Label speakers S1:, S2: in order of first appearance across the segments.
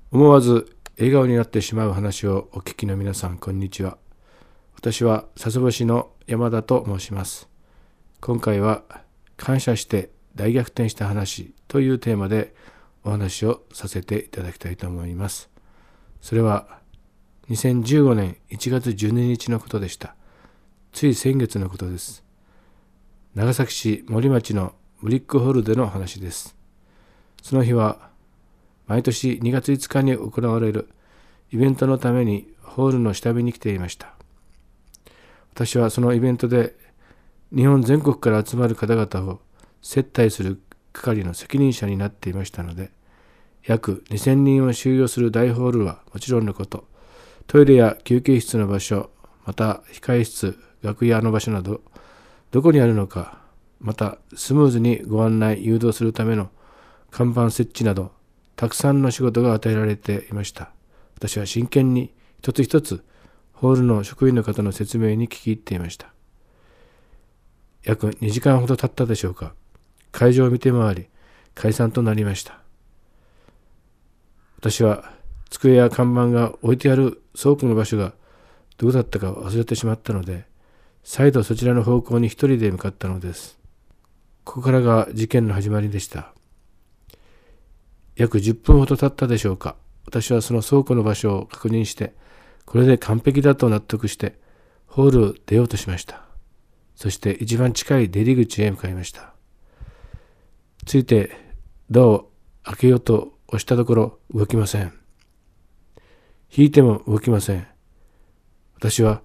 S1: 思わず笑顔になってしまう話をお聞きの皆さん、こんにちは。私は佐世保市の山田と申します。今回は感謝して大逆転した話というテーマでお話をさせていただきたいと思います。それは2015年1月12日のことでした。つい先月のことです。長崎市森町のブリックホールでの話です。その日は毎年2月5日に行われるイベントのためにホールの下見に来ていました。私はそのイベントで日本全国から集まる方々を接待する係の責任者になっていましたので、約2000人を収容する大ホールはもちろんのこと、トイレや休憩室の場所、また控え室、楽屋の場所など、どこにあるのか、またスムーズにご案内誘導するための看板設置など、たくさんの仕事が与えられていました。私は真剣に一つ一つホールの職員の方の説明に聞き入っていました。約2時間ほど経ったでしょうか。会場を見て回り、解散となりました。私は机や看板が置いてある倉庫の場所がどこだったか忘れてしまったので、再度そちらの方向に一人で向かったのです。ここからが事件の始まりでした。約10分ほど経ったでしょうか。私はその倉庫の場所を確認して、これで完璧だと納得して、ホールを出ようとしました。そして一番近い出入り口へ向かいました。ついてドアを開けようと押したところ動きません。引いても動きません。私は、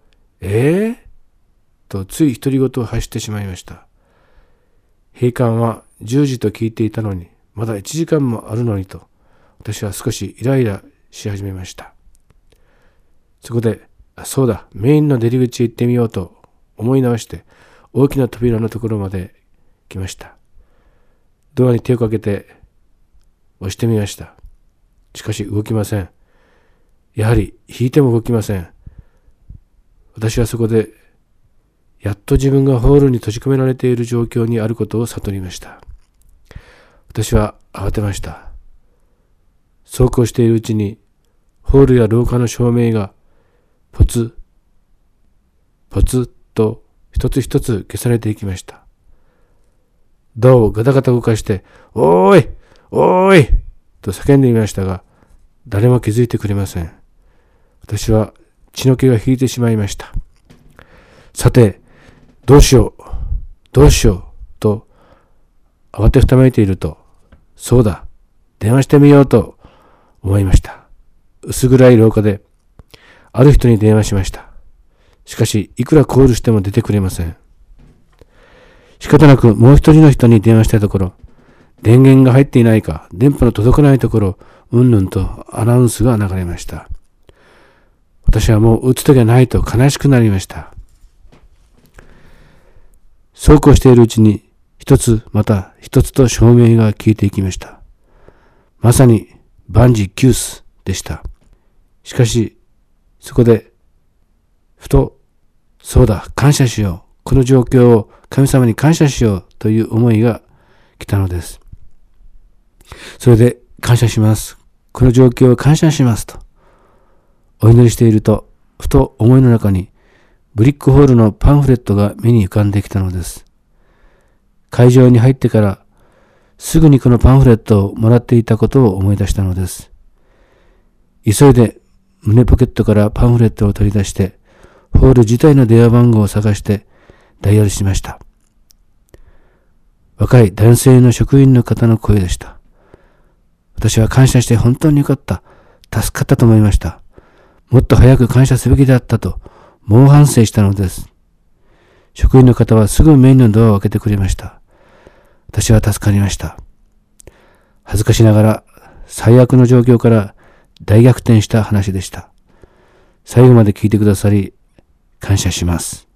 S1: とつい独り言を発してしまいました。閉館は10時と聞いていたのに、まだ1時間もあるのにと、私は少しイライラし始めました。そこで、そうだ、メインの出入り口へ行ってみようと思い直して、大きな扉のところまで来ました。ドアに手をかけて押してみました。しかし動きません。やはり引いても動きません。私はそこで、やっと自分がホールに閉じ込められている状況にあることを悟りました。私は慌てました。そうこうしているうちに、ホールや廊下の照明がポツ、ポツと一つ一つ消されていきました。ドアをガタガタ動かして、おーいおーいと叫んでいましたが、誰も気づいてくれません。私は血の気が引いてしまいました。さて、どうしようと慌てふためいていると、そうだ、電話してみようと思いました。薄暗い廊下で、ある人に電話しました。しかし、いくらコールしても出てくれません。仕方なくもう一人の人に電話したところ、電源が入っていないか、電波の届かないところ、うんぬんとアナウンスが流れました。私はもう打つ時はないと悲しくなりました。そうこうしているうちに、一つまた一つと照明が消えていきました。まさに万事休すでした。しかし、そこで、ふと、そうだ、感謝しよう。この状況を神様に感謝しようという思いが来たのです。それで、感謝します。この状況を感謝しますと、お祈りしていると、ふと思いの中に、ブリックホールのパンフレットが目に浮かんできたのです。会場に入ってからすぐにこのパンフレットをもらっていたことを思い出したのです。急いで胸ポケットからパンフレットを取り出してホール自体の電話番号を探してダイヤルしました。若い男性の職員の方の声でした。私は感謝して本当によかった。助かったと思いました。もっと早く感謝すべきだったと猛反省したのです。職員の方はすぐメインのドアを開けてくれました。私は助かりました。恥ずかしながら最悪の状況から大逆転した話でした。最後まで聞いてくださり感謝します。